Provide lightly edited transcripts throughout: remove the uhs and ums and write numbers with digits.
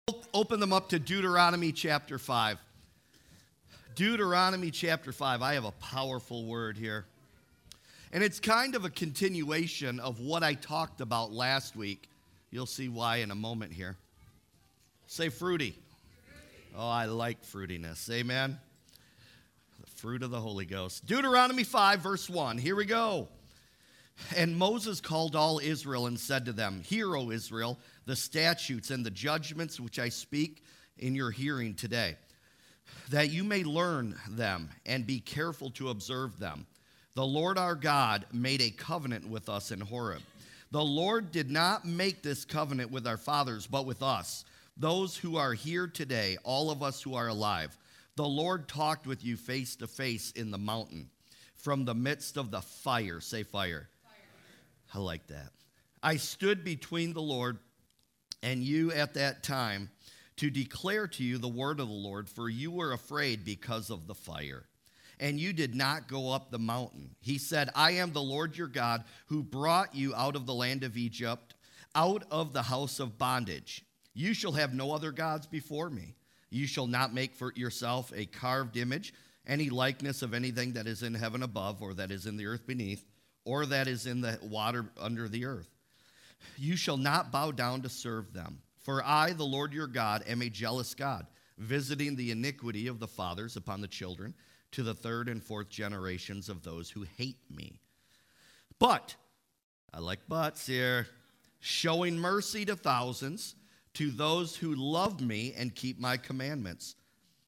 Open them up to Deuteronomy chapter 5. Deuteronomy chapter 5. I have a powerful word here. And it's kind of a continuation of what I talked about last week. You'll see why in a moment here. Say fruity. Oh, I like fruitiness. Amen. The fruit of the Holy Ghost. Deuteronomy 5, verse 1. Here we go. And Moses called all Israel and said to them, Hear, O Israel, the statutes and the judgments which I speak in your hearing today, that you may learn them and be careful to observe them. The Lord our God made a covenant with us in Horeb. The Lord did not make this covenant with our fathers, but with us, those who are here today, all of us who are alive. The Lord talked with you face to face in the mountain, from the midst of the fire. Say fire. I like that. I stood between the Lord and you at that time to declare to you the word of the Lord, for you were afraid because of the fire, and you did not go up the mountain. He said, I am the Lord your God who brought you out of the land of Egypt, out of the house of bondage. You shall have no other gods before me. You shall not make for yourself a carved image, any likeness of anything that is in heaven above, or that is in the earth beneath, or that is in the water under the earth. You shall not bow down to serve them. For I, the Lord your God, am a jealous God, visiting the iniquity of the fathers upon the children, to the third and fourth generations of those who hate me. But, I like buts here, showing mercy to thousands, to those who love me and keep my commandments.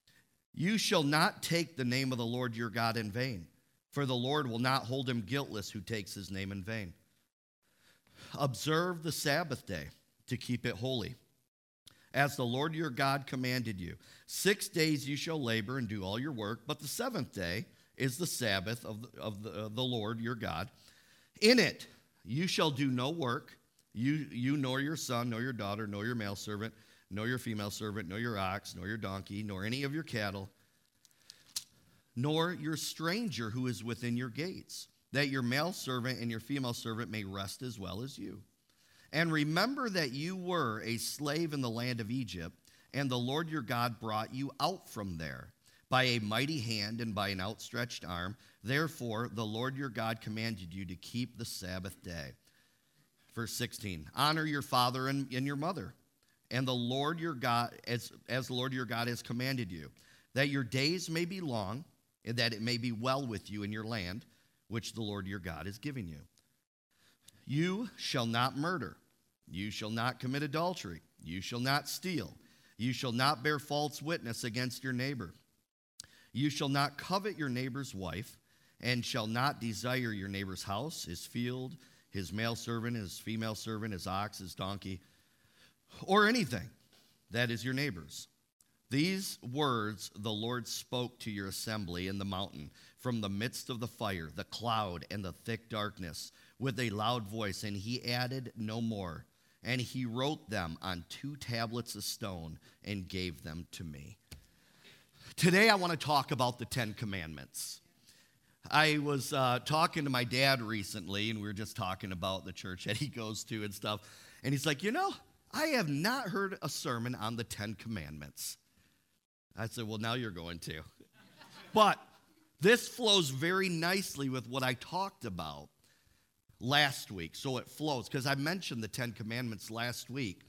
You shall not take the name of the Lord your God in vain, for the Lord will not hold him guiltless who takes his name in vain. Observe the Sabbath day to keep it holy, as the Lord your God commanded you. 6 days you shall labor and do all your work, but the seventh day is the Sabbath of the Lord your God. In it you shall do no work, you nor your son, nor your daughter, nor your male servant, nor your female servant, nor your ox, nor your donkey, nor any of your cattle, nor your stranger who is within your gates, that your male servant and your female servant may rest as well as you. And remember that you were a slave in the land of Egypt, and the Lord your God brought you out from there by a mighty hand and by an outstretched arm. Therefore, the Lord your God commanded you to keep the Sabbath day. Verse 16, honor your father and your mother, and the Lord your God, as the Lord your God has commanded you, that your days may be long, and that it may be well with you in your land, which the Lord your God is giving you. You shall not murder. You shall not commit adultery. You shall not steal. You shall not bear false witness against your neighbor. You shall not covet your neighbor's wife, and shall not desire your neighbor's house, his field, his male servant, his female servant, his ox, his donkey, or anything that is your neighbor's. These words the Lord spoke to your assembly in the mountain from the midst of the fire, the cloud, and the thick darkness with a loud voice, and he added no more. And he wrote them on 2 tablets of stone and gave them to me. Today I want to talk about the 10 Commandments. I was talking to my dad recently, and we were just talking about the church that he goes to and stuff. And he's like, I have not heard a sermon on the 10 Commandments. I said, well, now you're going to. But this flows very nicely with what I talked about last week. So it flows, because I mentioned the 10 Commandments last week.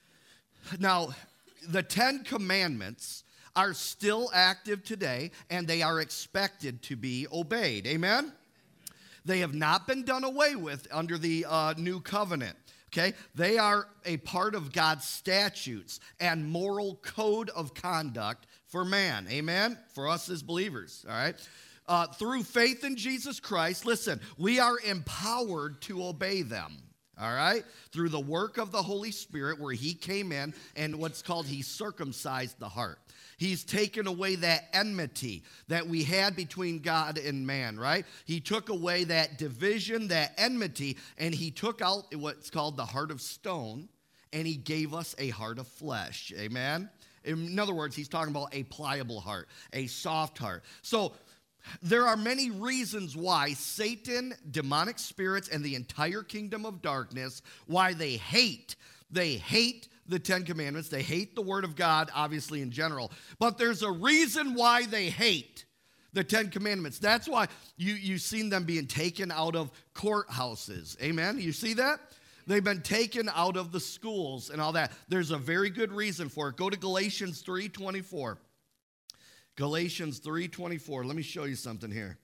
Now, the 10 Commandments are still active today, and they are expected to be obeyed. Amen? They have not been done away with under the new covenant. Okay? They are a part of God's statutes and moral code of conduct for man. Amen? For us as believers. All right? Through faith in Jesus Christ, listen, we are empowered to obey them. All right? Through the work of the Holy Spirit, where he came in and what's called he circumcised the heart. He's taken away that enmity that we had between God and man, right? He took away that division, that enmity, and he took out what's called the heart of stone, and he gave us a heart of flesh. Amen? In other words, he's talking about a pliable heart, a soft heart. So there are many reasons why Satan, demonic spirits, and the entire kingdom of darkness, why they hate the Ten Commandments. They hate the Word of God, obviously, in general. But there's a reason why they hate the Ten Commandments. That's why you've seen them being taken out of courthouses. Amen? You see that? They've been taken out of the schools and all that. There's a very good reason for it. Go to Galatians 3:24. Galatians 3:24. Let me show you something here.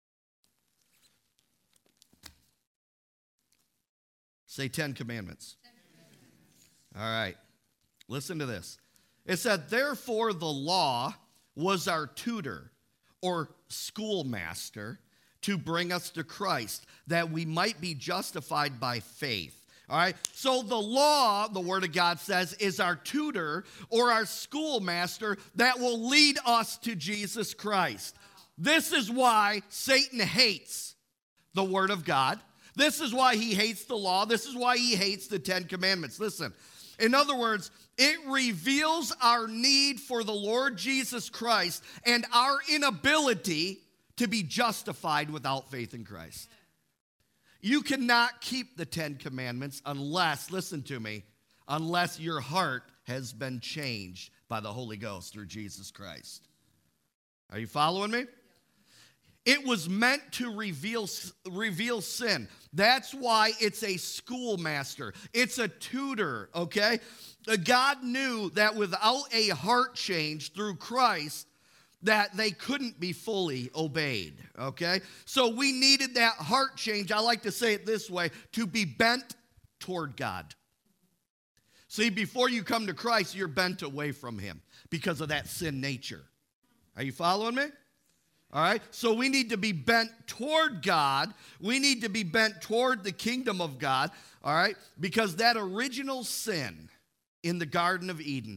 Say 10 Commandments. All right. Listen to this. It said, therefore the law was our tutor or schoolmaster to bring us to Christ, that we might be justified by faith. All right, so the law, the Word of God says, is our tutor or our schoolmaster that will lead us to Jesus Christ. This is why Satan hates the Word of God. This is why he hates the law. This is why he hates the Ten Commandments. Listen, in other words, it reveals our need for the Lord Jesus Christ and our inability to be justified without faith in Christ. You cannot keep the Ten Commandments unless, listen to me, unless your heart has been changed by the Holy Ghost through Jesus Christ. Are you following me? It was meant to reveal sin. That's why it's a schoolmaster. It's a tutor, okay? God knew that without a heart change through Christ, that they couldn't be fully obeyed, okay? So we needed that heart change, I like to say it this way, to be bent toward God. See, before you come to Christ, you're bent away from him because of that sin nature. Are you following me? All right, so we need to be bent toward God. We need to be bent toward the kingdom of God, all right? Because that original sin in the Garden of Eden,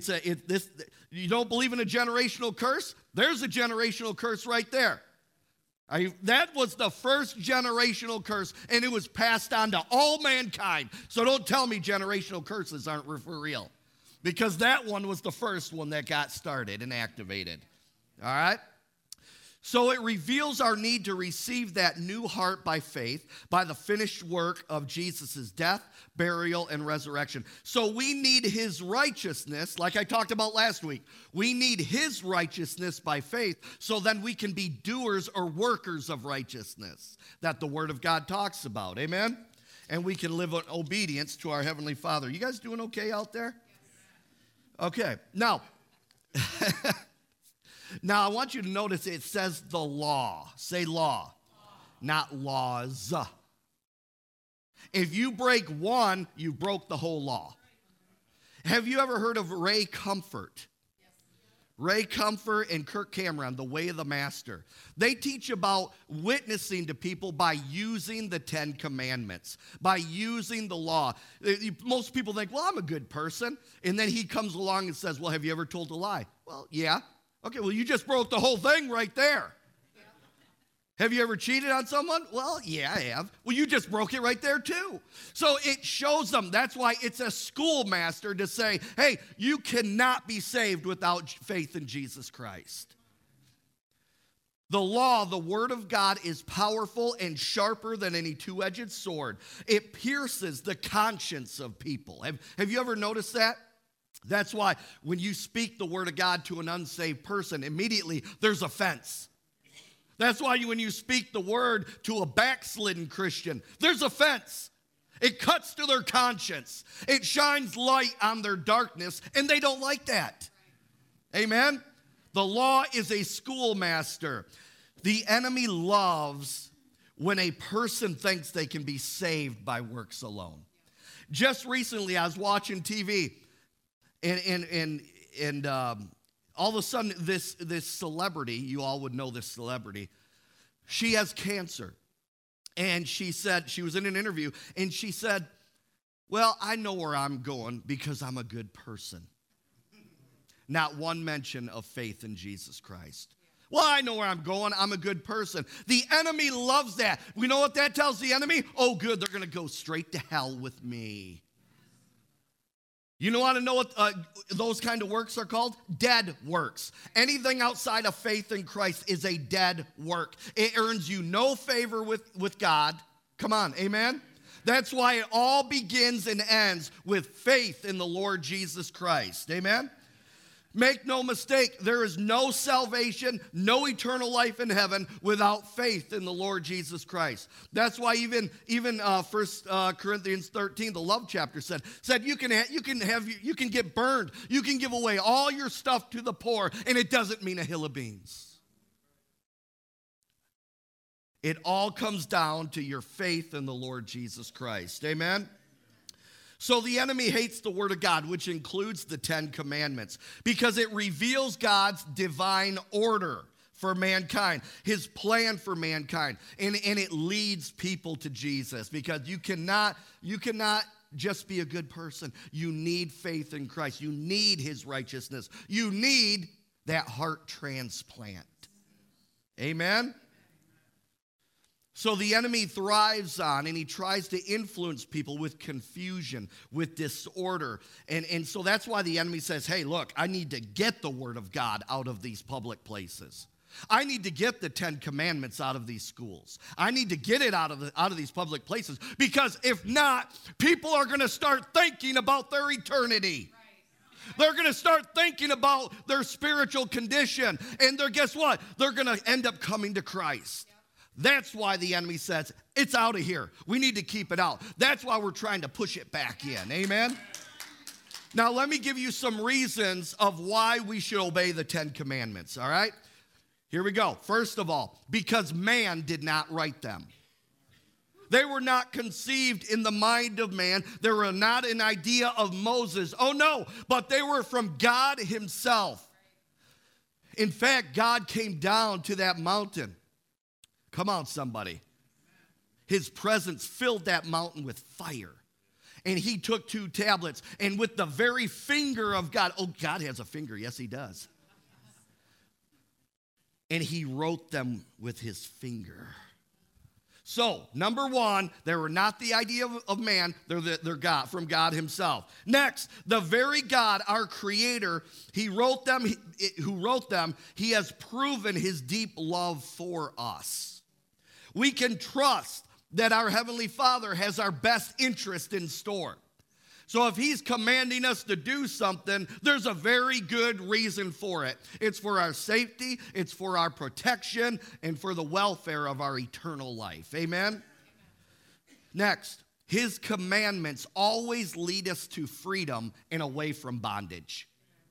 you don't believe in a generational curse? There's a generational curse right there. That was the first generational curse, and it was passed on to all mankind. So don't tell me generational curses aren't for real, because that one was the first one that got started and activated, all right? So it reveals our need to receive that new heart by faith, by the finished work of Jesus' death, burial, and resurrection. So we need his righteousness, like I talked about last week. We need his righteousness by faith, so then we can be doers or workers of righteousness that the Word of God talks about. Amen? And we can live in obedience to our Heavenly Father. You guys doing okay out there? Okay. Now... Now, I want you to notice it says the law. Say law, not laws. If you break one, you broke the whole law. Have you ever heard of Ray Comfort? Ray Comfort and Kirk Cameron, The Way of the Master. They teach about witnessing to people by using the Ten Commandments, by using the law. Most people think, well, I'm a good person. And then he comes along and says, well, have you ever told a lie? Well, yeah. Okay, well, you just broke the whole thing right there. Yeah. Have you ever cheated on someone? Well, yeah, I have. Well, you just broke it right there, too. So it shows them. That's why it's a schoolmaster to say, hey, you cannot be saved without faith in Jesus Christ. The law, the Word of God, is powerful and sharper than any two-edged sword. It pierces the conscience of people. Have you ever noticed that? That's why when you speak the Word of God to an unsaved person, immediately there's offense. That's why when you speak the Word to a backslidden Christian, there's offense. It cuts to their conscience. It shines light on their darkness, and they don't like that. Amen? The law is a schoolmaster. The enemy loves when a person thinks they can be saved by works alone. Just recently, I was watching TV. And all of a sudden, this celebrity, you all would know this celebrity, she has cancer. And she said, she was in an interview, and she said, well, I know where I'm going because I'm a good person. Not one mention of faith in Jesus Christ. Well, I know where I'm going. I'm a good person. The enemy loves that. We know what that tells the enemy? Oh, good, they're going to go straight to hell with me. You want to know what those kind of works are called? Dead works. Anything outside of faith in Christ is a dead work. It earns you no favor with God. Come on, amen? That's why it all begins and ends with faith in the Lord Jesus Christ. Amen? Make no mistake, there is no salvation, no eternal life in heaven without faith in the Lord Jesus Christ. That's why even 1 Corinthians 13, the love chapter said you can get burned, you can give away all your stuff to the poor, and it doesn't mean a hill of beans. It all comes down to your faith in the Lord Jesus Christ. Amen? So the enemy hates the word of God, which includes the 10 commandments, because it reveals God's divine order for mankind, his plan for mankind, and it leads people to Jesus, because you cannot just be a good person. You need faith in Christ. You need his righteousness. You need that heart transplant. Amen? So the enemy thrives on, and he tries to influence people with confusion, with disorder. And so that's why the enemy says, hey, look, I need to get the word of God out of these public places. I need to get the 10 commandments out of these schools. I need to get it out of these public places, because if not, people are going to start thinking about their eternity. They're going to start thinking about their spiritual condition, and guess what? They're going to end up coming to Christ. That's why the enemy says, it's out of here. We need to keep it out. That's why we're trying to push it back in. Amen? Now, let me give you some reasons of why we should obey the 10 commandments, all right? Here we go. First of all, because man did not write them. They were not conceived in the mind of man. They were not an idea of Moses. Oh, no, but they were from God himself. In fact, God came down to that mountain. Come on, somebody. His presence filled that mountain with fire. And he took 2 tablets, and with the very finger of God, oh, God has a finger. Yes, he does. And he wrote them with his finger. So, number 1, they were not the idea of man. They're God, from God himself. Next, the very God, our creator, who wrote them, he has proven his deep love for us. We can trust that our Heavenly Father has our best interest in store. So if he's commanding us to do something, there's a very good reason for it. It's for our safety, it's for our protection, and for the welfare of our eternal life. Amen? Next, his commandments always lead us to freedom and away from bondage.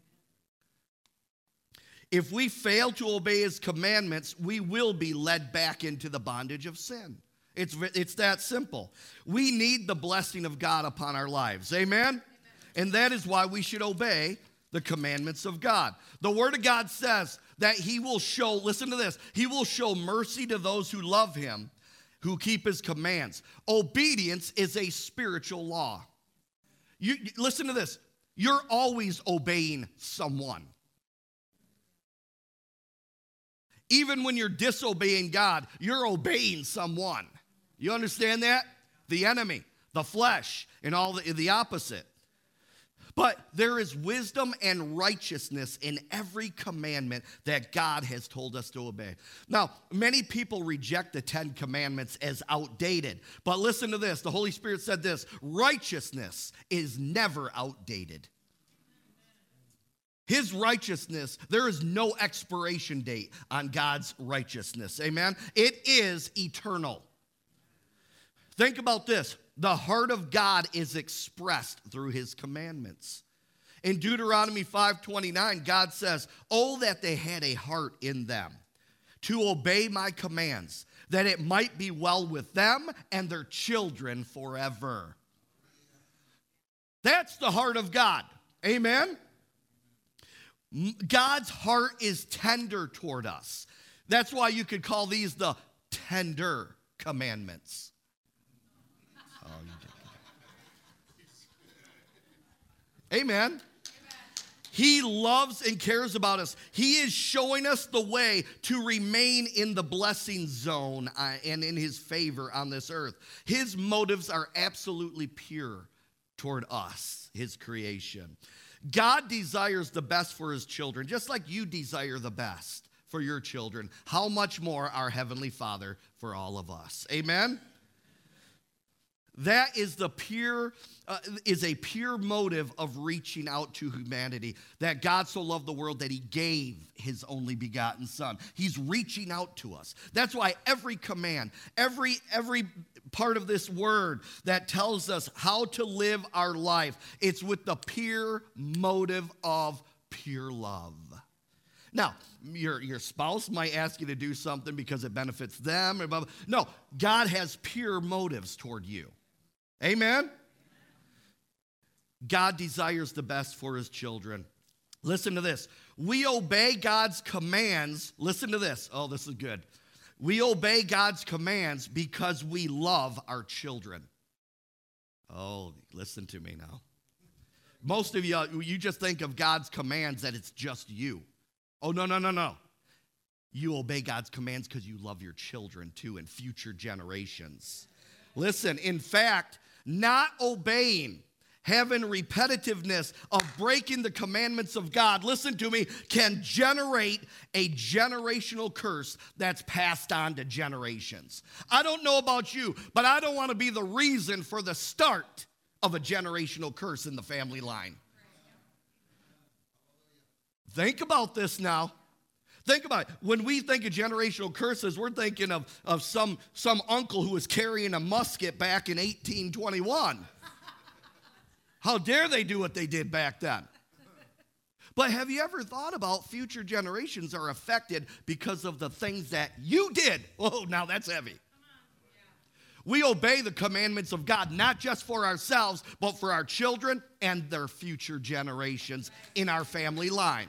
If we fail to obey his commandments, we will be led back into the bondage of sin. It's that simple. We need the blessing of God upon our lives. Amen? And that is why we should obey the commandments of God. The Word of God says that he will show, listen to this, he will show mercy to those who love him, who keep his commands. Obedience is a spiritual law. Listen to this. You're always obeying someone. Even when you're disobeying God, you're obeying someone. You understand that? The enemy, the flesh, and all the opposite. But there is wisdom and righteousness in every commandment that God has told us to obey. Now, many people reject the 10 commandments as outdated. But listen to this. The Holy Spirit said this: righteousness is never outdated. His righteousness, there is no expiration date on God's righteousness. Amen? It is eternal. Think about this. The heart of God is expressed through his commandments. In Deuteronomy 5:29, God says, "Oh, that they had a heart in them to obey my commands, that it might be well with them and their children forever." That's the heart of God. Amen? God's heart is tender toward us. That's why you could call these the tender commandments. Amen. He loves and cares about us. He is showing us the way to remain in the blessing zone and in his favor on this earth. His motives are absolutely pure toward us, his creation. God desires the best for his children, just like you desire the best for your children. How much more our Heavenly Father for all of us? Amen? That is is a pure motive of reaching out to humanity. That God so loved the world that he gave his only begotten son. He's reaching out to us. That's why every command, every part of this word that tells us how to live our life, it's with the pure motive of pure love. Now, your spouse might ask you to do something because it benefits them. Or blah, blah. No, God has pure motives toward you. Amen? God desires the best for his children. Listen to this. We obey God's commands. Listen to this. Oh, this is good. We obey God's commands because we love our children. Oh, listen to me now. Most of you just think of God's commands that it's just you. Oh, no. You obey God's commands because you love your children too and future generations. Listen, in fact, not obeying, having repetitiveness of breaking the commandments of God, listen to me, can generate a generational curse that's passed on to generations. I don't know about you, but I don't want to be the reason for the start of a generational curse in the family line. Think about this now. Think about it. When we think of generational curses, we're thinking of some uncle who was carrying a musket back in 1821. How dare they do what they did back then? But have you ever thought about future generations are affected because of the things that you did? Oh, now that's heavy. We obey the commandments of God, not just for ourselves, but for our children and their future generations in our family line.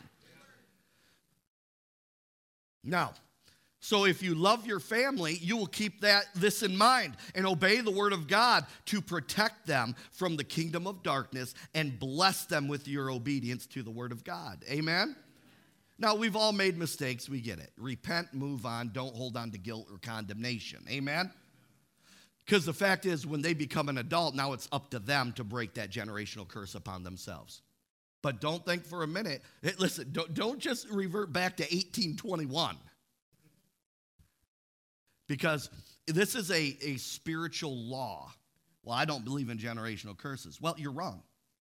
Now, so if you love your family, you will keep this in mind and obey the word of God to protect them from the kingdom of darkness and bless them with your obedience to the word of God. Amen? Now, we've all made mistakes. We get it. Repent, move on. Don't hold on to guilt or condemnation. Amen? Because the fact is, when they become an adult, now it's up to them to break that generational curse upon themselves. But don't think for a minute. Listen, don't just revert back to 1821. Because this is a spiritual law. Well, I don't believe in generational curses. Well, you're wrong.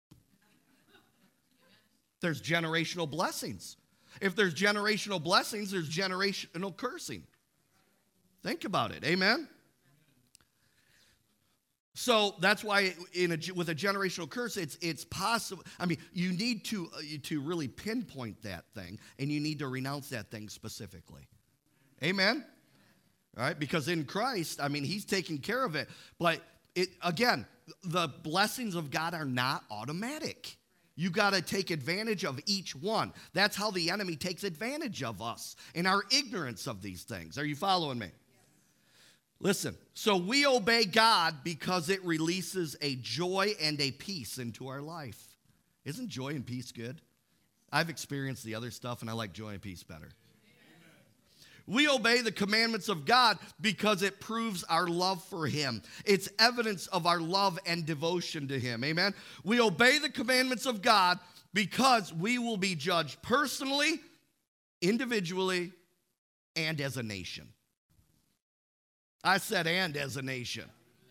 There's generational blessings. If there's generational blessings, there's generational cursing. Think about it. Amen? So that's why with a generational curse, it's possible. I mean, you need to really pinpoint that thing, and you need to renounce that thing specifically. Amen? All right? Because in Christ, I mean, he's taking care of it. But again, the blessings of God are not automatic. You got to take advantage of each one. That's how the enemy takes advantage of us in our ignorance of these things. Are you following me? Listen, so we obey God because it releases a joy and a peace into our life. Isn't joy and peace good? I've experienced the other stuff, and I like joy and peace better. We obey the commandments of God because it proves our love for him. It's evidence of our love and devotion to him. Amen? We obey the commandments of God because we will be judged personally, individually, and as a nation. I said, and as a nation.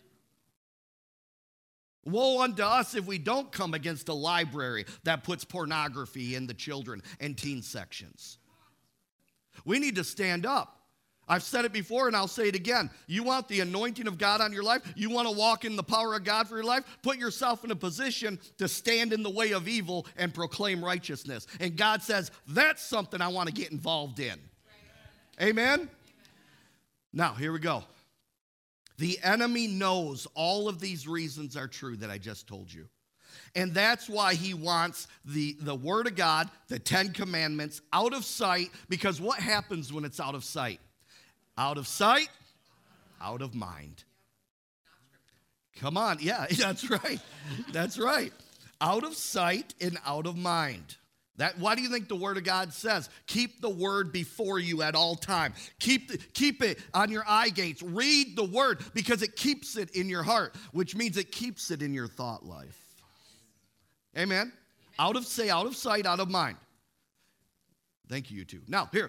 Woe unto us if we don't come against a library that puts pornography in the children and teen sections. We need to stand up. I've said it before and I'll say it again. You want the anointing of God on your life? You want to walk in the power of God for your life? Put yourself in a position to stand in the way of evil and proclaim righteousness. And God says, that's something I want to get involved in. Amen? Now, here we go. The enemy knows all of these reasons are true that I just told you. And that's why he wants the word of God, the 10 commandments, out of sight. Because what happens when it's out of sight? Out of sight, out of mind. Come on. Yeah, that's right. That's right. Out of sight and out of mind. Why do you think the word of God says? Keep the word before you at all time. Keep it on your eye gates. Read the word because it keeps it in your heart, which means it keeps it in your thought life. Amen? Out of sight, out of mind. Thank you, you two. Now, here.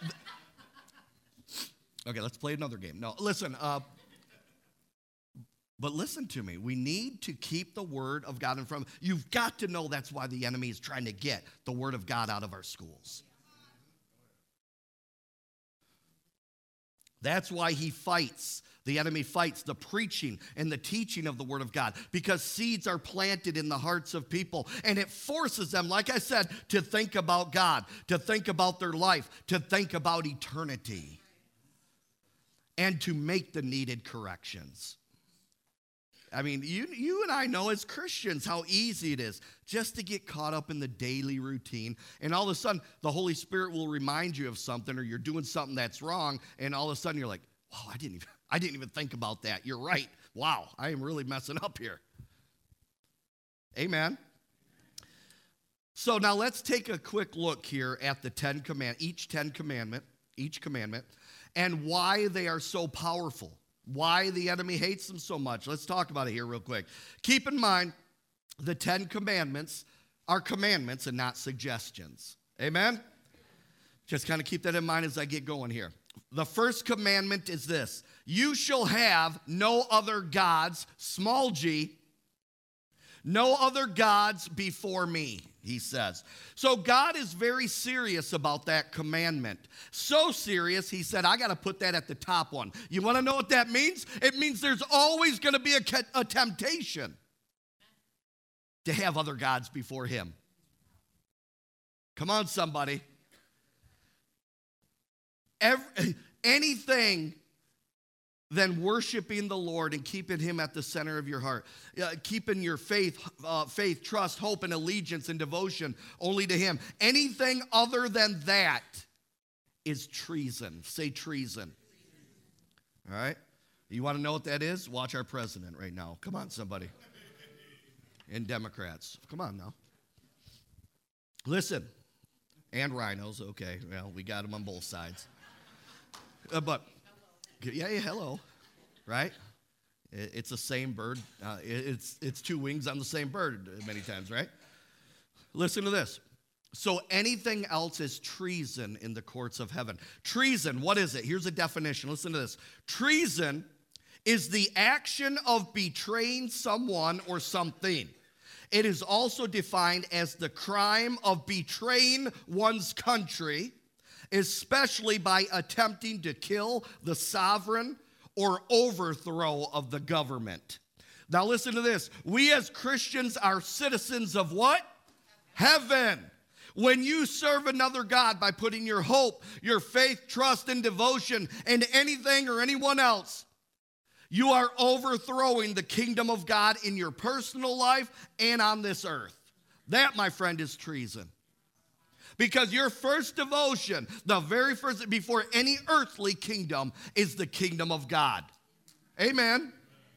Okay, let's play another game. No, listen. But listen to me. We need to keep the word of God in front. You've got to know that's why the enemy is trying to get the word of God out of our schools. That's why he fights. The enemy fights the preaching and the teaching of the word of God, because seeds are planted in the hearts of people, and it forces them, like I said, to think about God, to think about their life, to think about eternity, and to make the needed corrections. I mean, you and I know as Christians how easy it is just to get caught up in the daily routine, and all of a sudden the Holy Spirit will remind you of something, or you're doing something that's wrong, and all of a sudden you're like, wow, I didn't even think about that. You're right. Wow, I am really messing up here. Amen. So now let's take a quick look here at the each commandment, and why they are so powerful. Why the enemy hates them so much. Let's talk about it here real quick. Keep in mind, the 10 commandments are commandments and not suggestions. Amen? Just kind of keep that in mind as I get going here. The first commandment is this: you shall have no other gods, small g, no other gods before me, he says. So God is very serious about that commandment. So serious, he said, I got to put that at the top one. You want to know what that means? It means there's always going to be a temptation to have other gods before him. Come on, somebody. Anything than worshiping the Lord and keeping him at the center of your heart, keeping your faith, trust, hope, and allegiance and devotion only to him. Anything other than that is treason. Say treason. All right? You want to know what that is? Watch our president right now. Come on, somebody. And Democrats. Come on now. Listen. And rhinos. Okay, well, we got them on both sides. But... yeah, hello, right? It's the same bird. It's two wings on the same bird many times, right? Listen to this. So anything else is treason in the courts of heaven. Treason, what is it? Here's a definition. Listen to this. Treason is the action of betraying someone or something. It is also defined as the crime of betraying one's country, especially by attempting to kill the sovereign or overthrow of the government. Now listen to this. We as Christians are citizens of what? Heaven. When you serve another God by putting your hope, your faith, trust, and devotion in anything or anyone else, you are overthrowing the kingdom of God in your personal life and on this earth. That, my friend, is treason. Because your first devotion, the very first, before any earthly kingdom, is the kingdom of God. Amen.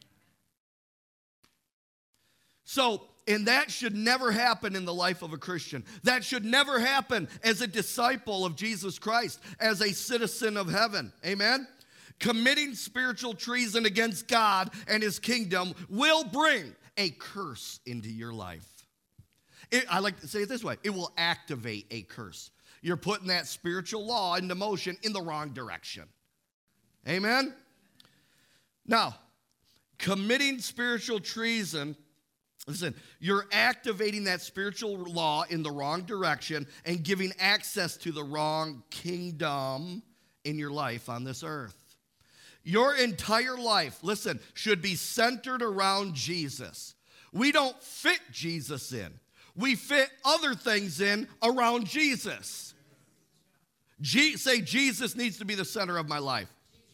So, and that should never happen in the life of a Christian. That should never happen as a disciple of Jesus Christ, as a citizen of heaven. Amen. Committing spiritual treason against God and his kingdom will bring a curse into your life. I like to say it this way: it will activate a curse. You're putting that spiritual law into motion in the wrong direction. Amen? Now, committing spiritual treason, listen, you're activating that spiritual law in the wrong direction and giving access to the wrong kingdom in your life on this earth. Your entire life, listen, should be centered around Jesus. We don't fit Jesus in. We fit other things in around Jesus. Say, Jesus needs to be the center of my life.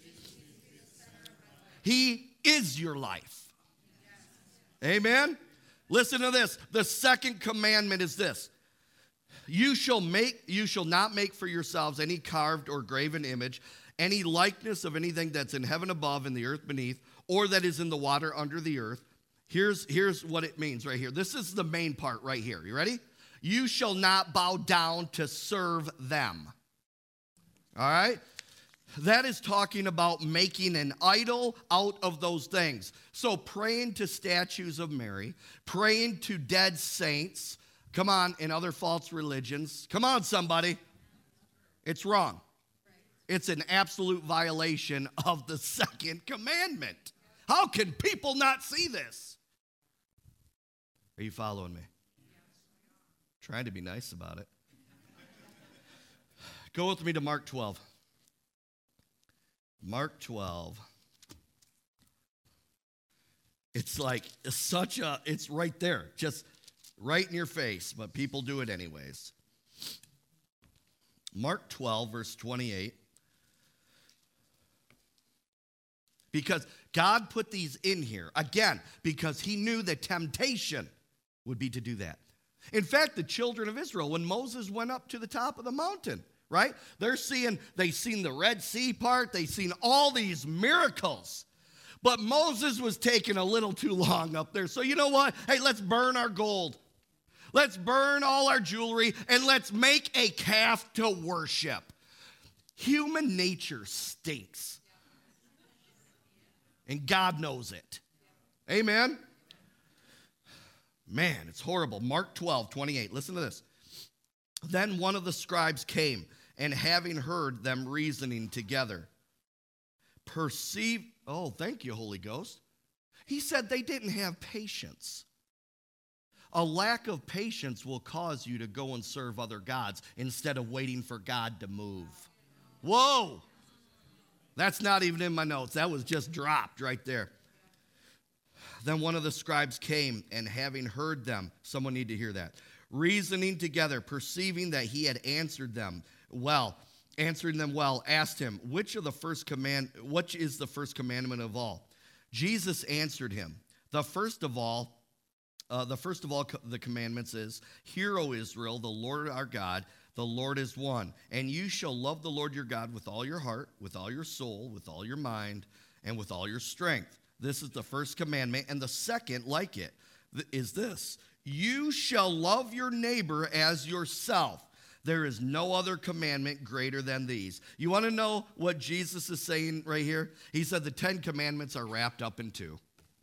He is your life. Amen? Listen to this. The second commandment is this: you shall not make for yourselves any carved or graven image, any likeness of anything that's in heaven above, in the earth beneath, or that is in the water under the earth. Here's what it means right here. This is the main part right here. You ready? You shall not bow down to serve them. All right? That is talking about making an idol out of those things. So praying to statues of Mary, praying to dead saints, come on, in other false religions. Come on, somebody. It's wrong. It's an absolute violation of the second commandment. How can people not see this? Are you following me? Trying to be nice about it. Go with me to Mark 12. Mark 12. It's like it's right there, just right in your face, but people do it anyways. Mark 12, verse 28. Because God put these in here, again, because he knew the temptation would be to do that. In fact, the children of Israel, when Moses went up to the top of the mountain, right? They've seen the Red Sea part, they've seen all these miracles. But Moses was taking a little too long up there. So you know what? Hey, let's burn our gold. Let's burn all our jewelry, and let's make a calf to worship. Human nature stinks. And God knows it. Amen? Man, it's horrible. Mark 12, 28. Listen to this. Then one of the scribes came, and having heard them reasoning together, perceived, oh, thank you, Holy Ghost. He said they didn't have patience. A lack of patience will cause you to go and serve other gods instead of waiting for God to move. Whoa! That's not even in my notes. That was just dropped right there. Then one of the scribes came, and having heard them, someone need to hear that, reasoning together, perceiving that he had answered them well, asked him, which is the first commandment of all? Jesus answered him, the first of all the commandments is, hear, O Israel, the Lord our God, the Lord is one. And you shall love the Lord your God with all your heart, with all your soul, with all your mind, and with all your strength. This is the first commandment. And the second, like it, is this. You shall love your neighbor as yourself. There is no other commandment greater than these. You want to know what Jesus is saying right here? He said the 10 commandments are wrapped up in 2.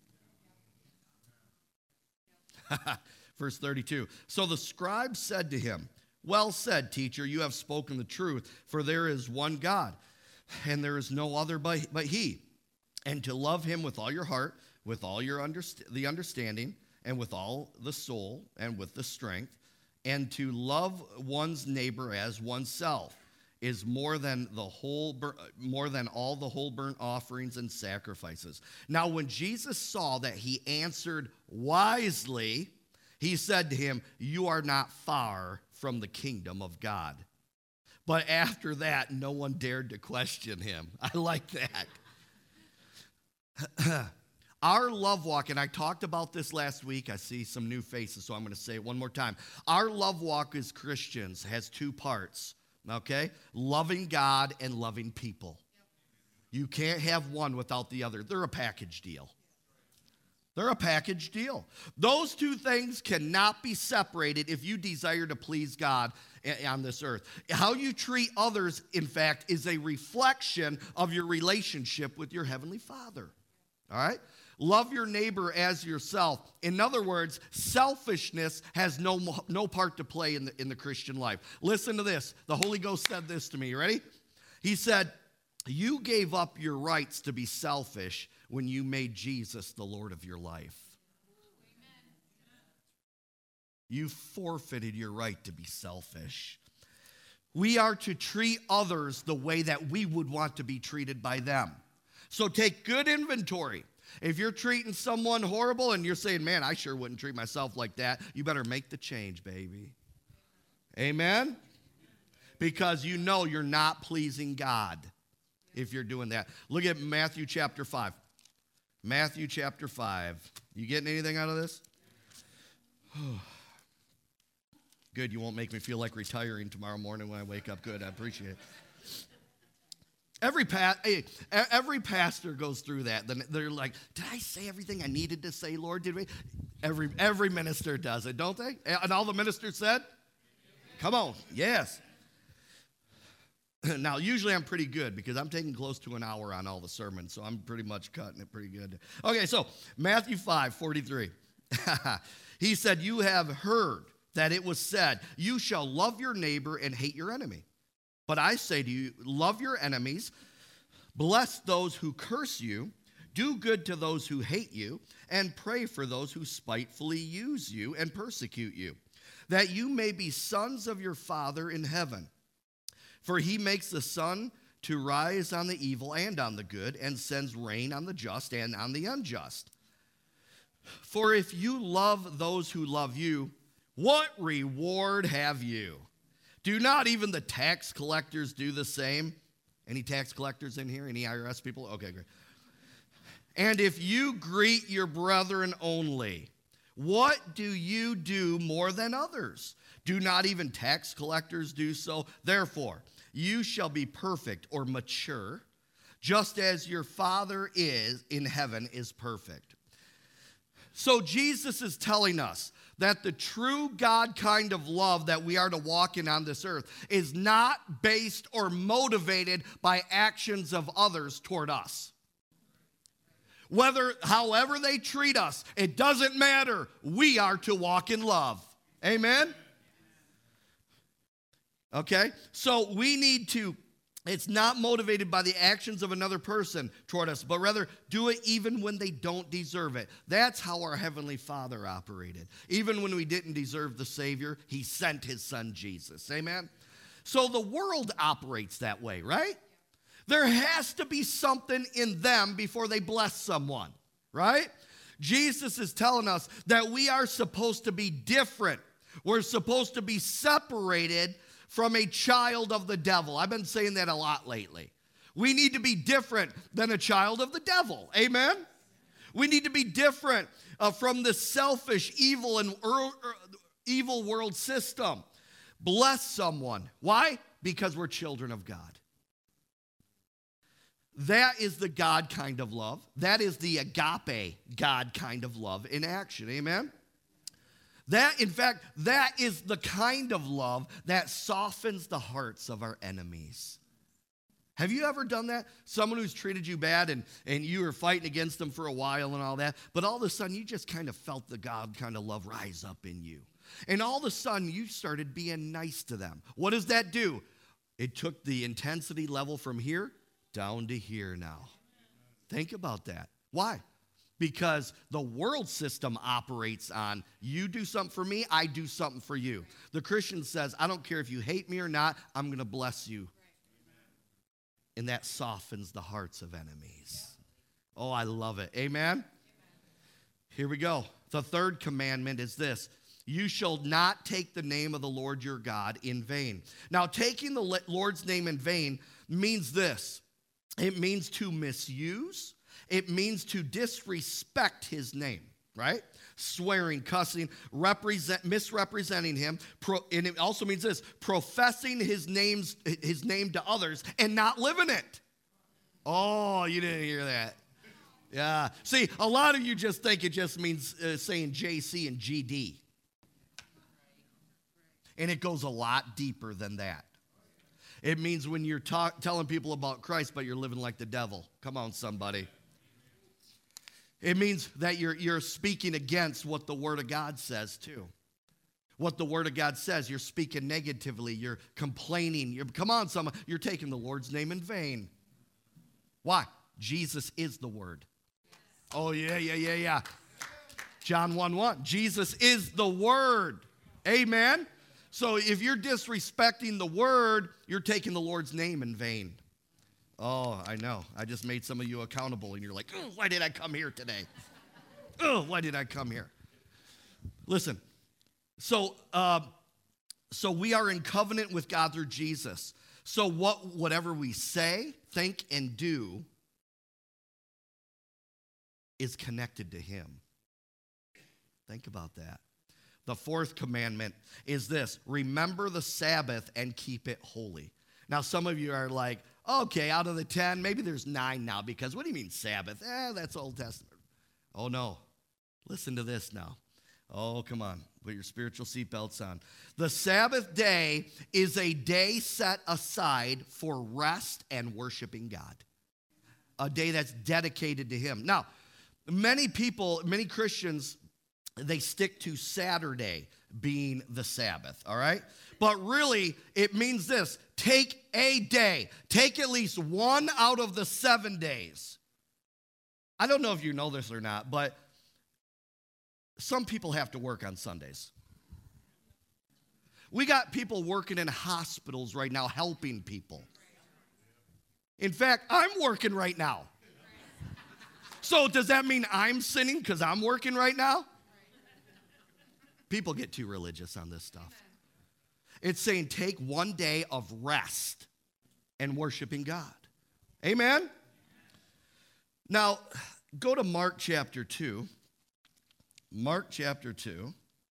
Verse 32. So the scribe said to him, well said, teacher, you have spoken the truth, for there is one God, and there is no other but he. And to love him with all your heart, with all your the understanding, and with all the soul, and with the strength, and to love one's neighbor as oneself is more than all the whole burnt offerings and sacrifices. Now, when Jesus saw that he answered wisely, he said to him, you are not far from the kingdom of God. But after that, no one dared to question him. I like that. Our love walk, and I talked about this last week. I see some new faces, so I'm going to say it one more time. Our love walk as Christians has 2 parts, okay? Loving God and loving people. You can't have one without the other. They're a package deal. They're a package deal. Those 2 things cannot be separated if you desire to please God on this earth. How you treat others, in fact, is a reflection of your relationship with your Heavenly Father. All right? Love your neighbor as yourself. In other words, selfishness has no part to play in the Christian life. Listen to this. The Holy Ghost said this to me. You ready? He said, you gave up your rights to be selfish when you made Jesus the Lord of your life. You forfeited your right to be selfish. We are to treat others the way that we would want to be treated by them. So take good inventory. If you're treating someone horrible and you're saying, man, I sure wouldn't treat myself like that, you better make the change, baby. Amen? Because you know you're not pleasing God if you're doing that. Look at Matthew chapter 5. Matthew chapter 5. You getting anything out of this? Good, you won't make me feel like retiring tomorrow morning when I wake up. Good, I appreciate it. Every pastor goes through that. Then they're like, did I say everything I needed to say, Lord? Did we? Every minister does it, don't they? And all the ministers said? Come on, yes. Now, usually I'm pretty good because I'm taking close to an hour on all the sermons, so I'm pretty much cutting it pretty good. Okay, so Matthew 5:43. He said, you have heard that it was said, you shall love your neighbor and hate your enemy. But I say to you, love your enemies, bless those who curse you, Do good to those who hate you, and pray for those who spitefully use you and persecute you, that you may be sons of your Father in heaven. For he makes the sun to rise on the evil and on the good, and sends rain on the just and on the unjust. For if you love those who love you, what reward have you? Do not even the tax collectors do the same? Any tax collectors in here? Any IRS people? Okay, great. And if you greet your brethren only, what do you do more than others? Do not even tax collectors do so? Therefore, you shall be perfect or mature, just as your Father is in heaven is perfect. So Jesus is telling us that the true God kind of love that we are to walk in on this earth is not based or motivated by actions of others toward us. However they treat us, it doesn't matter. We are to walk in love. Amen? Okay? So we need to, it's not motivated by the actions of another person toward us, but rather do it even when they don't deserve it. That's how our Heavenly Father operated. Even when we didn't deserve the Savior, He sent His Son Jesus. Amen? So the world operates that way, right? There has to be something in them before they bless someone, right? Jesus is telling us that we are supposed to be different. We're supposed to be separated from a child of the devil. I've been saying that a lot lately. We need to be different than a child of the devil. Amen? We need to be different from the selfish, evil, and evil world system. Bless someone. Why? Because we're children of God. That is the God kind of love. That is the agape God kind of love in action. Amen? In fact, that is the kind of love that softens the hearts of our enemies. Have you ever done that? Someone who's treated you bad and you were fighting against them for a while and all that, but all of a sudden you just kind of felt the God kind of love rise up in you. And all of a sudden you started being nice to them. What does that do? It took the intensity level from here down to here now. Think about that. Why? Because the world system operates on you do something for me, I do something for you. The Christian says, I don't care if you hate me or not, I'm going to bless you. And that softens the hearts of enemies. Oh, I love it. Amen? Here we go. The third commandment is this. You shall not take the name of the Lord your God in vain. Now, taking the Lord's name in vain means this. It means to misuse. It means to disrespect his name, right? Swearing, cussing, misrepresenting him. And it also means this, professing his name to others and not living it. Oh, you didn't hear that. Yeah. See, a lot of you just think it just means saying JC and GD. And it goes a lot deeper than that. It means when you're telling people about Christ, but you're living like the devil. Come on, somebody. It means that you're speaking against what the Word of God says, too. What the Word of God says, you're speaking negatively. You're complaining. Come on, someone. You're taking the Lord's name in vain. Why? Jesus is the Word. Oh, yeah. John 1:1. Jesus is the Word. Amen? So if you're disrespecting the Word, you're taking the Lord's name in vain. Oh, I know. I just made some of you accountable, and you're like, oh, why did I come here today? Oh, why did I come here? Listen, so we are in covenant with God through Jesus. So whatever we say, think, and do is connected to Him. Think about that. The fourth commandment is this: remember the Sabbath and keep it holy. Now, some of you are like, okay, out of the 10, maybe there's 9 now, because what do you mean Sabbath? That's Old Testament. Oh, no. Listen to this now. Oh, come on. Put your spiritual seatbelts on. The Sabbath day is a day set aside for rest and worshiping God. A day that's dedicated to Him. Now, many Christians, they stick to Saturday being the Sabbath, all right? But really, it means this. Take a day. Take at least one out of the 7 days I don't know if you know this or not, but some people have to work on Sundays. We got people working in hospitals right now helping people. In fact, I'm working right now. So does that mean I'm sinning because I'm working right now? People get too religious on this stuff. It's saying take one day of rest and worshiping God. Amen? Now, go to Mark chapter 2. Mark chapter 2,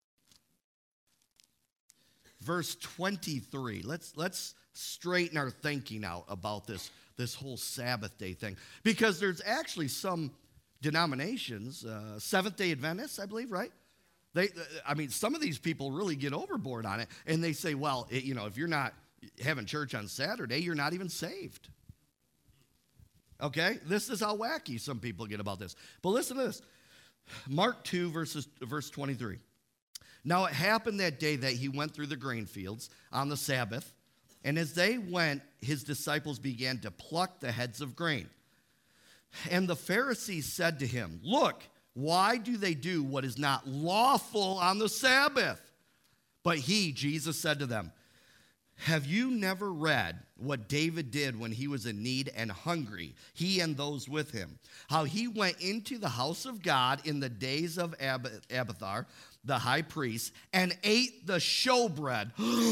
verse 23. Let's straighten our thinking out about this whole Sabbath day thing. Because there's actually some denominations, Seventh-day Adventists, I believe, right? Some of these people really get overboard on it. And they say, well, if you're not having church on Saturday, you're not even saved. Okay? This is how wacky some people get about this. But listen to this. Mark 2, verse 23. Now it happened that day that he went through the grain fields on the Sabbath, and as they went, his disciples began to pluck the heads of grain. And the Pharisees said to him, look, why do they do what is not lawful on the Sabbath? But he, Jesus, said to them, have you never read what David did when he was in need and hungry, he and those with him? How he went into the house of God in the days of Abiathar, the high priest, and ate the showbread.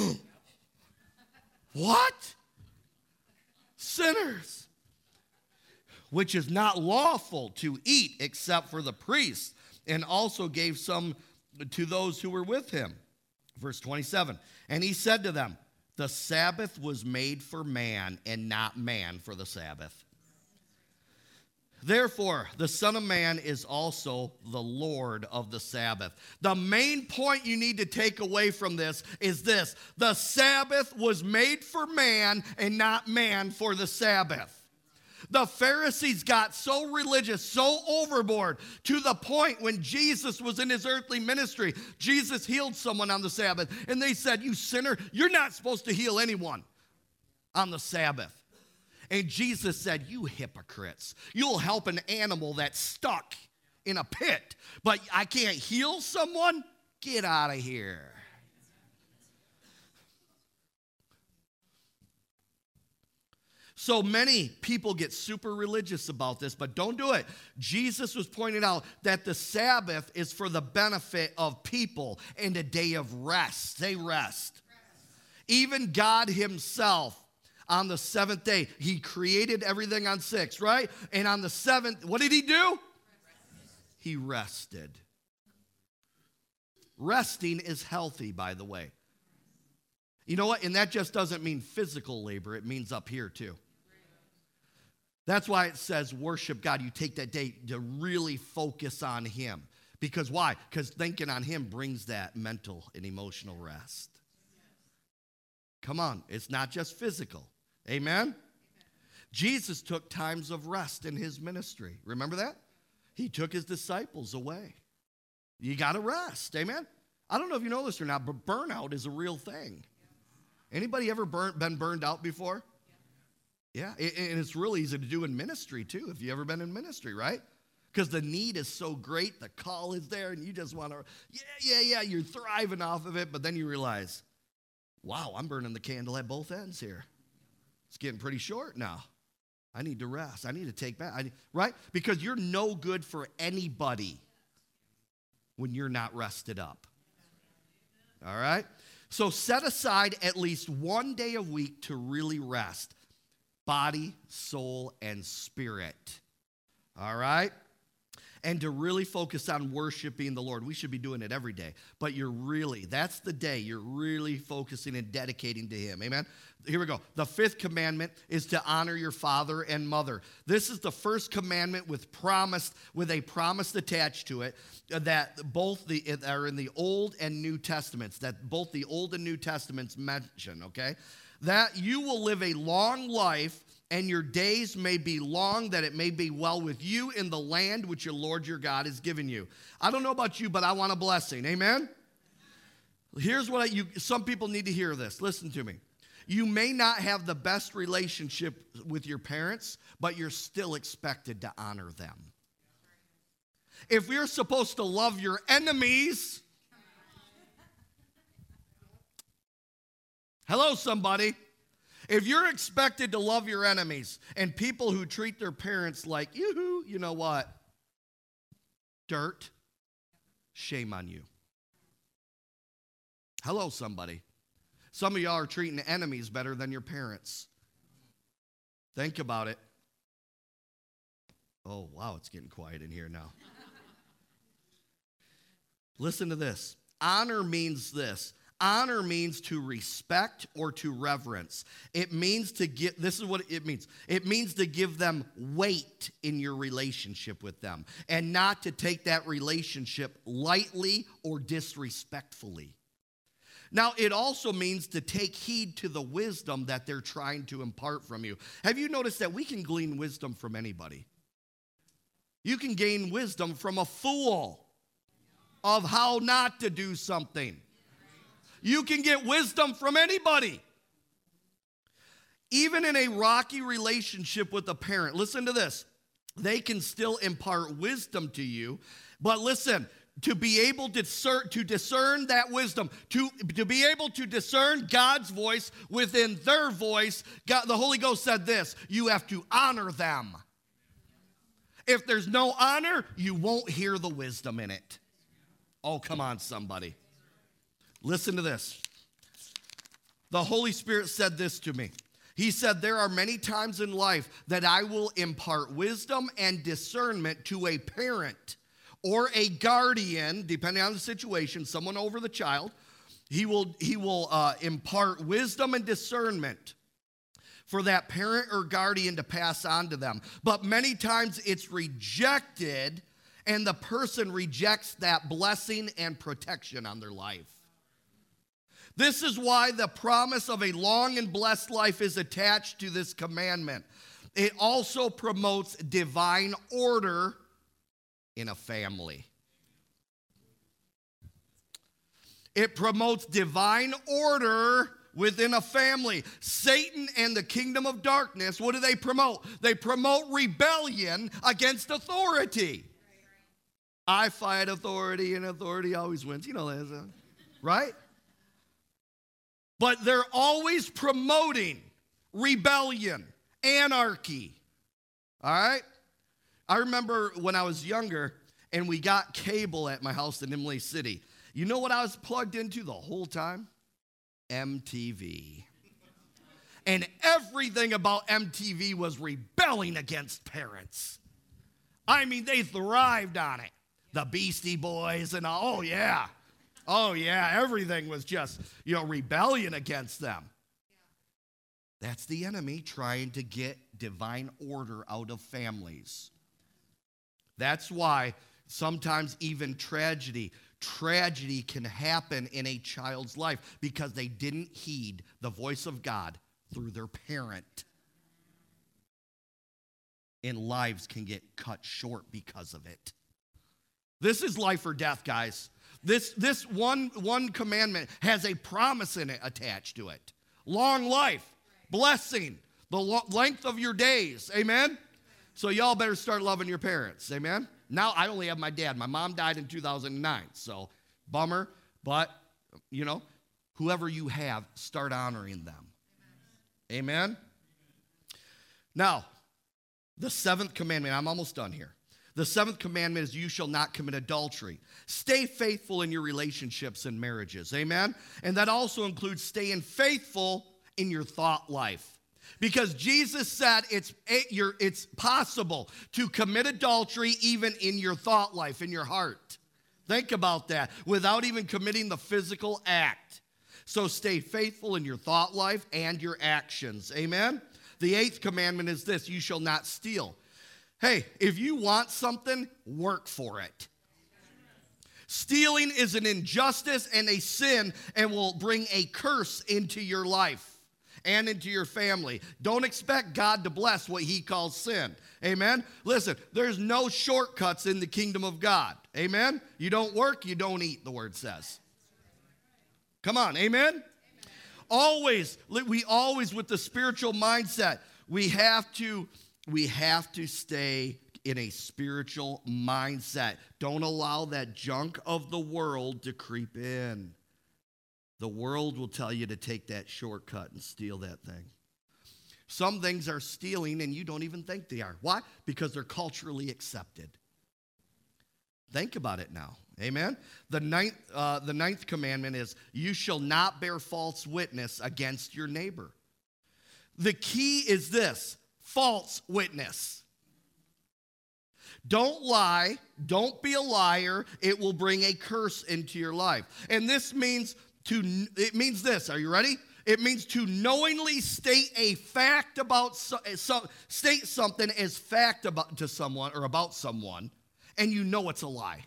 What? Sinners. Which is not lawful to eat except for the priests, and also gave some to those who were with him. Verse 27, and he said to them, the Sabbath was made for man, and not man for the Sabbath. Therefore, the Son of Man is also the Lord of the Sabbath. The main point you need to take away from this is this: the Sabbath was made for man, and not man for the Sabbath. The Pharisees got so religious, so overboard, to the point when Jesus was in his earthly ministry, Jesus healed someone on the Sabbath, and they said, you sinner, you're not supposed to heal anyone on the Sabbath. And Jesus said, you hypocrites, you'll help an animal that's stuck in a pit, but I can't heal someone? Get out of here. So many people get super religious about this, but don't do it. Jesus was pointing out that the Sabbath is for the benefit of people and a day of rest. Say rest. Even God himself on the seventh day, he created everything on 6, right? And on the 7th, what did he do? He rested. Resting is healthy, by the way. You know what? And that just doesn't mean physical labor. It means up here too. That's why it says worship God. You take that day to really focus on him. Because why? Because thinking on him brings that mental and emotional rest. Come on. It's not just physical. Amen? Jesus took times of rest in his ministry. Remember that? He took his disciples away. You got to rest. Amen? I don't know if you know this or not, but burnout is a real thing. Anybody ever been burned out before? Yeah, and it's really easy to do in ministry too, if you've ever been in ministry, right? Because the need is so great, the call is there, and you just want to, you're thriving off of it, but then you realize, wow, I'm burning the candle at both ends here. It's getting pretty short now. I need to rest. I need to take back, right? Because you're no good for anybody when you're not rested up. All right? So set aside at least one day a week to really rest. Body, soul, and spirit. All right? And to really focus on worshiping the Lord. We should be doing it every day. But that's the day you're really focusing and dedicating to him. Amen? Here we go. The 5th commandment is to honor your father and mother. This is the first commandment with a promise attached to it that both are in the Old and New Testaments, that both the Old and New Testaments mention, okay? That you will live a long life, and your days may be long, that it may be well with you in the land which your Lord your God has given you. I don't know about you, but I want a blessing. Amen? Here's what some people need to hear this. Listen to me. You may not have the best relationship with your parents, but you're still expected to honor them. if you're supposed to love your enemies, hello, somebody. If you're expected to love your enemies and people who treat their parents like, yoo-hoo, you know what? Dirt, shame on you. Hello, somebody. Some of y'all are treating enemies better than your parents. Think about it. Oh, wow, it's getting quiet in here now. Listen to this. Honor means this. Honor means to respect or to reverence. It means to give, this is what it means. It means to give them weight in your relationship with them and not to take that relationship lightly or disrespectfully. Now, it also means to take heed to the wisdom that they're trying to impart from you. Have you noticed that we can glean wisdom from anybody? You can gain wisdom from a fool of how not to do something. You can get wisdom from anybody. Even in a rocky relationship with a parent, listen to this. They can still impart wisdom to you. But listen, to be able to discern that wisdom, to be able to discern God's voice within their voice, God, the Holy Ghost said this, you have to honor them. If there's no honor, you won't hear the wisdom in it. Oh, come on, somebody. Listen to this. The Holy Spirit said this to me. He said, there are many times in life that I will impart wisdom and discernment to a parent or a guardian, depending on the situation, someone over the child. He will impart wisdom and discernment for that parent or guardian to pass on to them. But many times it's rejected, and the person rejects that blessing and protection on their life. This is why the promise of a long and blessed life is attached to this commandment. It also promotes divine order in a family. It promotes divine order within a family. Satan and the kingdom of darkness, what do they promote? They promote rebellion against authority. I fight authority, and authority always wins. You know that, right? But they're always promoting rebellion, anarchy. All right? I remember when I was younger and we got cable at my house in Imlay City. You know what I was plugged into the whole time? MTV. And everything about MTV was rebelling against parents. I mean, they thrived on it. The Beastie Boys and all, oh yeah. Oh, yeah, everything was just, rebellion against them. That's the enemy trying to get divine order out of families. That's why sometimes even tragedy can happen in a child's life because they didn't heed the voice of God through their parent. And lives can get cut short because of it. This is life or death, guys. This one commandment has a promise in it attached to it. Long life, blessing, the length of your days. Amen? So y'all better start loving your parents. Amen? Now I only have my dad. My mom died in 2009. So bummer. But, whoever you have, start honoring them. Amen? Now, the seventh commandment. I'm almost done here. The seventh commandment is you shall not commit adultery. Stay faithful in your relationships and marriages. Amen? And that also includes staying faithful in your thought life. Because Jesus said it's possible to commit adultery even in your thought life, in your heart. Think about that, without even committing the physical act. So stay faithful in your thought life and your actions. Amen? The eighth commandment is this, you shall not steal. Hey, if you want something, work for it. Stealing is an injustice and a sin and will bring a curse into your life and into your family. Don't expect God to bless what he calls sin. Amen? Listen, there's no shortcuts in the kingdom of God. Amen? You don't work, you don't eat, the word says. Come on, amen? Always, with the spiritual mindset, we have to stay in a spiritual mindset. Don't allow that junk of the world to creep in. The world will tell you to take that shortcut and steal that thing. Some things are stealing and you don't even think they are. Why? Because they're culturally accepted. Think about it now. Amen? The ninth commandment is, you shall not bear false witness against your neighbor. The key is this: false witness. Don't lie. Don't be a liar. It will bring a curse into your life. And this means it means this. Are you ready? It means to knowingly state a fact about state something as fact about to someone or about someone, and you know it's a lie.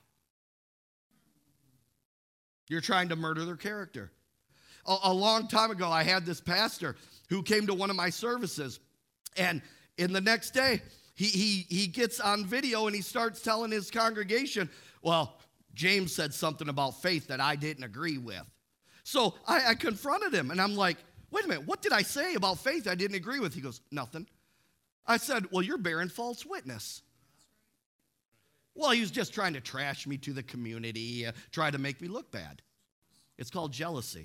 You're trying to murder their character. A long time ago, I had this pastor who came to one of my services, and in the next day, he gets on video and he starts telling his congregation, well, James said something about faith that I didn't agree with. So I confronted him, and I'm like, wait a minute, what did I say about faith I didn't agree with? He goes, nothing. I said, well, you're bearing false witness. Well, he was just trying to trash me to the community, try to make me look bad. It's called jealousy.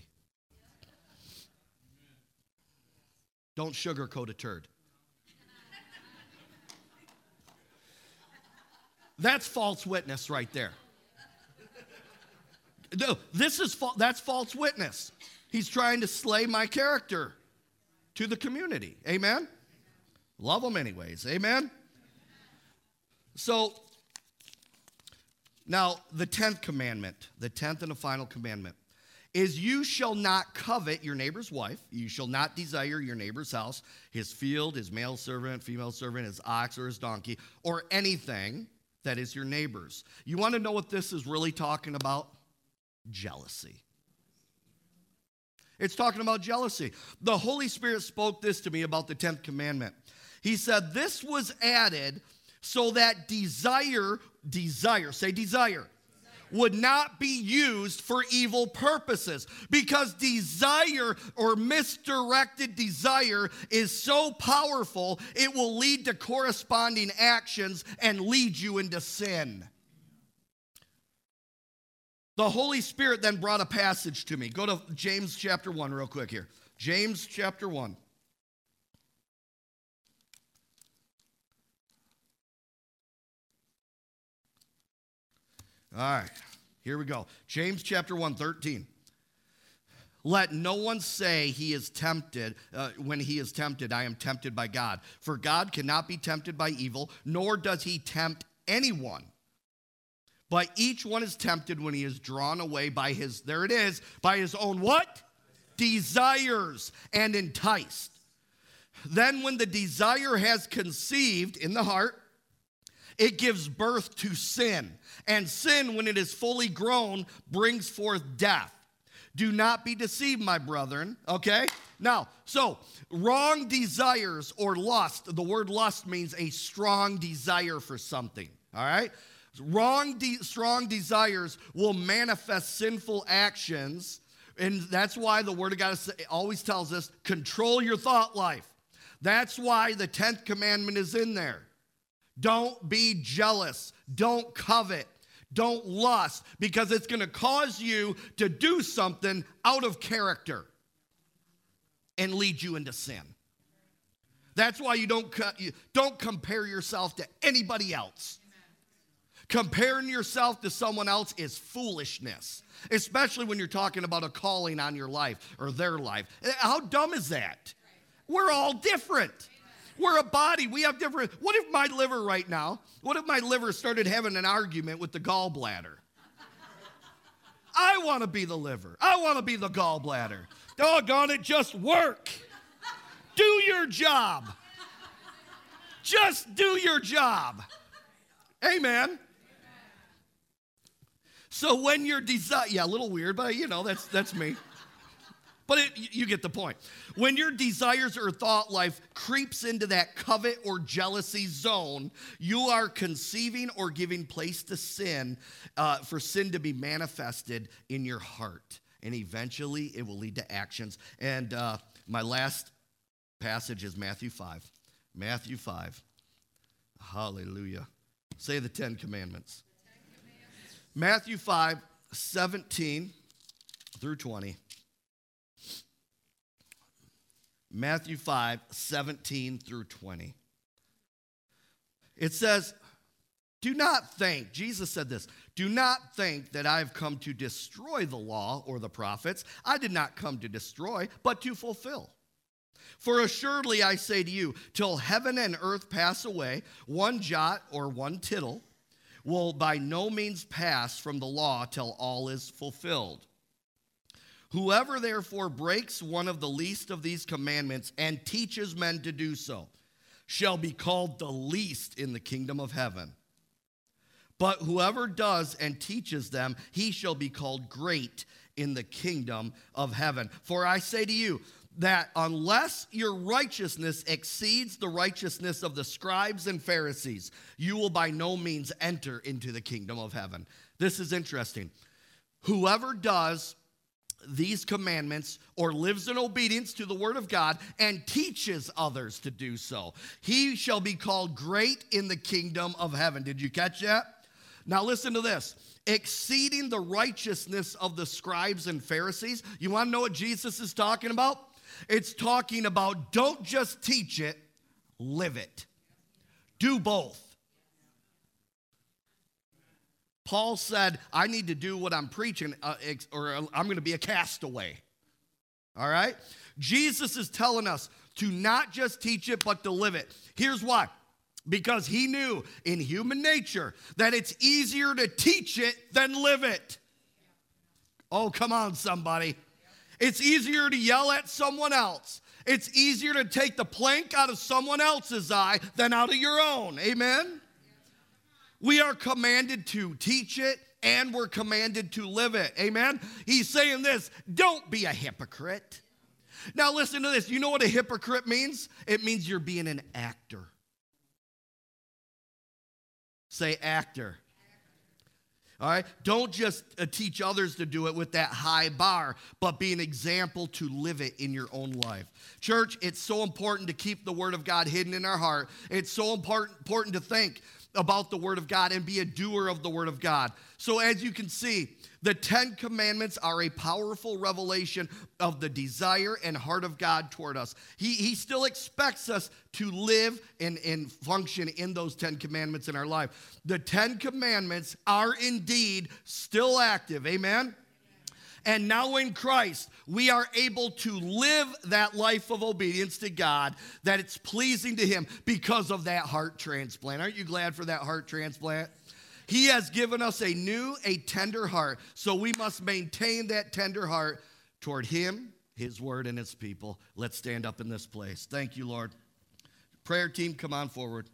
Don't sugarcoat a turd. That's false witness right there. No, that's false witness. He's trying to slay my character to the community. Amen? Love them anyways. Amen? So, now the 10th commandment, the 10th and the final commandment, is you shall not covet your neighbor's wife. You shall not desire your neighbor's house, his field, his male servant, female servant, his ox or his donkey, or anything that is your neighbor's. You want to know what this is really talking about? Jealousy. It's talking about jealousy. The Holy Spirit spoke this to me about the 10th commandment. He said, this was added so that desire, would not be used for evil purposes. Because desire or misdirected desire is so powerful, it will lead to corresponding actions and lead you into sin. The Holy Spirit then brought a passage to me. Go to James chapter 1 real quick here. James chapter 1. All right, here we go. James chapter 1, 13. Let no one say he is tempted, when he is tempted, I am tempted by God. For God cannot be tempted by evil, nor does he tempt anyone. But each one is tempted when he is drawn away by his, there it is, by his own what? Desires and enticed. Then when the desire has conceived in the heart, it gives birth to sin. And sin, when it is fully grown, brings forth death. Do not be deceived, my brethren. Okay? Now, so wrong desires or lust, the word lust means a strong desire for something. All right? Strong desires will manifest sinful actions, and that's why the Word of God always tells us, control your thought life. That's why the 10th commandment is in there. Don't be jealous. Don't covet. Don't lust, because it's going to cause you to do something out of character and lead you into sin. That's why you don't compare yourself to anybody else. Comparing yourself to someone else is foolishness, especially when you're talking about a calling on your life or their life. How dumb is that? We're all different. We're a body. We have different. What if my liver right now, what if my liver started having an argument with the gallbladder? I want to be the liver. I want to be the gallbladder. Doggone it, just work. Do your job. Just do your job. Amen. So when your desire, a little weird, but that's me. But you get the point. When your desires or thought life creeps into that covet or jealousy zone, you are conceiving or giving place to sin, for sin to be manifested in your heart. And eventually it will lead to actions. And my last passage is Matthew 5. Matthew 5. Hallelujah. Say the 10 Commandments. Matthew 5:17 through 20. Matthew 5:17 through 20. It says, do not think, Jesus said this, do not think that I have come to destroy the law or the prophets. I did not come to destroy, but to fulfill. For assuredly I say to you, till heaven and earth pass away, one jot or one tittle will by no means pass from the law till all is fulfilled. Whoever therefore breaks one of the least of these commandments and teaches men to do so shall be called the least in the kingdom of heaven. But whoever does and teaches them, he shall be called great in the kingdom of heaven. For I say to you that unless your righteousness exceeds the righteousness of the scribes and Pharisees, you will by no means enter into the kingdom of heaven. This is interesting. Whoever does these commandments or lives in obedience to the word of God and teaches others to do so, he shall be called great in the kingdom of heaven. Did you catch that? Now listen to this. Exceeding the righteousness of the scribes and Pharisees. You want to know what Jesus is talking about? It's talking about don't just teach it, live it. Do both. Paul said, I need to do what I'm preaching or I'm going to be a castaway. All right? Jesus is telling us to not just teach it, but to live it. Here's why. Because he knew in human nature that it's easier to teach it than live it. Oh, come on, somebody. It's easier to yell at someone else. It's easier to take the plank out of someone else's eye than out of your own. Amen? We are commanded to teach it and we're commanded to live it. Amen? He's saying this, don't be a hypocrite. Now listen to this. You know what a hypocrite means? It means you're being an actor. Say actor. All right? Don't just teach others to do it with that high bar, but be an example to live it in your own life. Church, it's so important to keep the word of God hidden in our heart. It's so important to think about the word of God and be a doer of the word of God. So as you can see, the 10 Commandments are a powerful revelation of the desire and heart of God toward us. He still expects us to live and function in those 10 Commandments in our life. The 10 Commandments are indeed still active. Amen? And now in Christ, we are able to live that life of obedience to God, that it's pleasing to him because of that heart transplant. Aren't you glad for that heart transplant? He has given us a tender heart. So we must maintain that tender heart toward him, his word, and his people. Let's stand up in this place. Thank you, Lord. Prayer team, come on forward.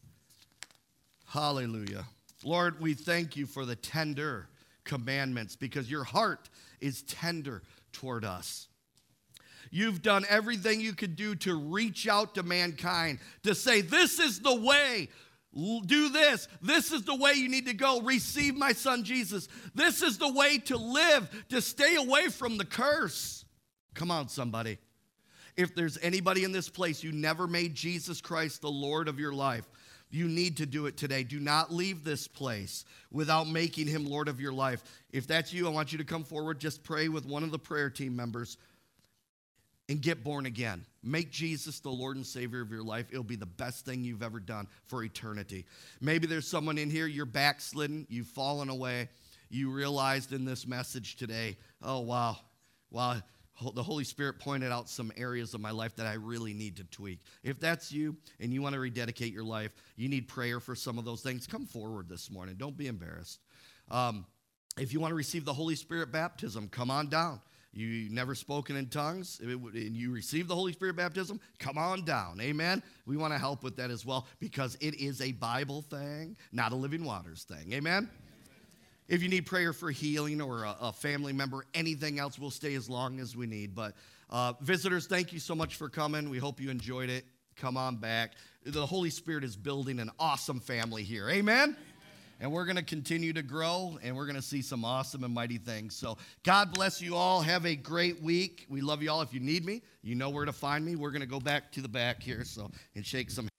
Hallelujah. Lord, we thank you for the tender commandments because your heart is tender toward us. You've done everything you could do to reach out to mankind, to say, this is the way. Do this. This is the way you need to go. Receive my son Jesus. This is the way to live, to stay away from the curse. Come on, somebody. If there's anybody in this place, you never made Jesus Christ the Lord of your life, you need to do it today. Do not leave this place without making him Lord of your life. If that's you, I want you to come forward. Just pray with one of the prayer team members and get born again. Make Jesus the Lord and Savior of your life. It'll be the best thing you've ever done for eternity. Maybe there's someone in here, you're backslidden, you've fallen away. You realized in this message today, oh, wow, the Holy Spirit pointed out some areas of my life that I really need to tweak. If that's you and you want to rededicate your life, you need prayer for some of those things, come forward this morning. Don't be embarrassed. If you want to receive the Holy Spirit baptism, come on down. You never spoken in tongues, and you receive the Holy Spirit baptism, come on down. Amen? We want to help with that as well because it is a Bible thing, not a Living Waters thing. Amen? If you need prayer for healing or a family member, anything else, we'll stay as long as we need. But visitors, thank you so much for coming. We hope you enjoyed it. Come on back. The Holy Spirit is building an awesome family here. Amen? And we're going to continue to grow, and we're going to see some awesome and mighty things. So God bless you all. Have a great week. We love you all. If you need me, you know where to find me. We're going to go back to the back here and shake some